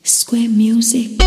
Square Music.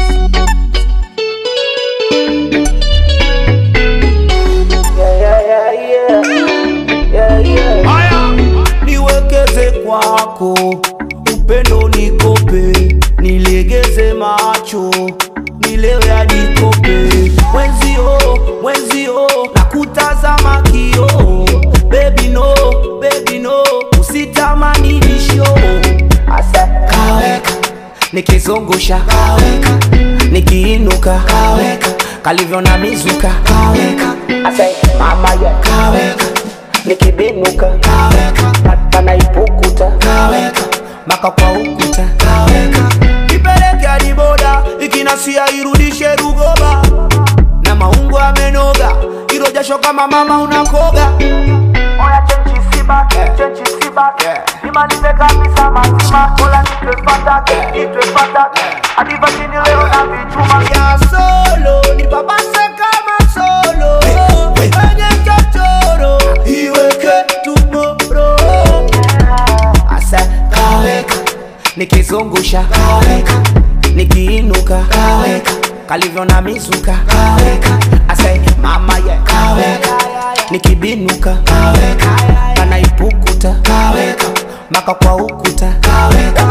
Niwekeze kwako, upendo nikope, nilegeze macho, nilewe hadi kope. Mwenzio, nakutazama kio. Baby no, usitamani nisho. Asa kaweka, nikizungusha kaweka, nikiinuka kaweka, kalivyo na mizuka kaweka. Asa mama ya kaweka, nikibinuka kaweka, panaipukuta kaweka, maka kwa ukuta kaweka. Ipeleke hadi boda, ikinasia irudishe Rugoba. Na maungo amenoga, ilo jasho kama mama unakoga. Oya chenchi sibake, nimalize kabisa mazima. Ola nitwepata, adiva chini leo na vichuma. Ya solo, nipapase kama solo. Wenye chochoro, iweke tomorrow. Asa kaweka, nikizungusha kaweka, nikiinuka kaweka, kalivyo na mizuka kaweka. Asa mama ya kaweka, nikibinuka kaweka, panaipukuta kaweka, maka kwa ukuta kaweka.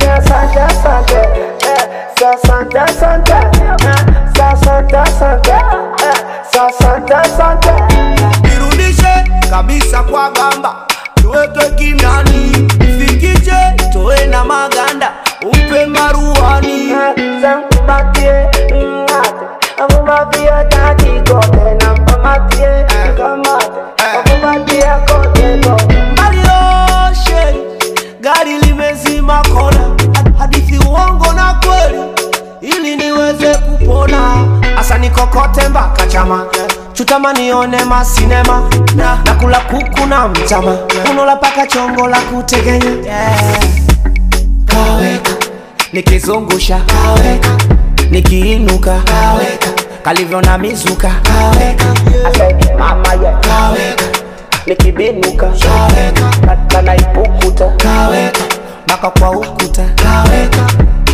Irudishe kabisa kwa gamba, tuweke kimyani. Fikije, toe na maganda, upe maruani. Marioshe, gari limezima kona, hadithi uongo na kweli, ili niweze kupona. Asa nikokote mpaka chama, chutama nione masinema, na kula kuku na mtama, unola paka chongo la kutegenya. Kaweka, nikizungusha kaweka, nikiinuka kaweka, kalivyo na mizuka kaweka. Asa mama ya kaweka, nikibinuka kaweka, panaipukuta kaweka, maka kwa ukuta kaweka.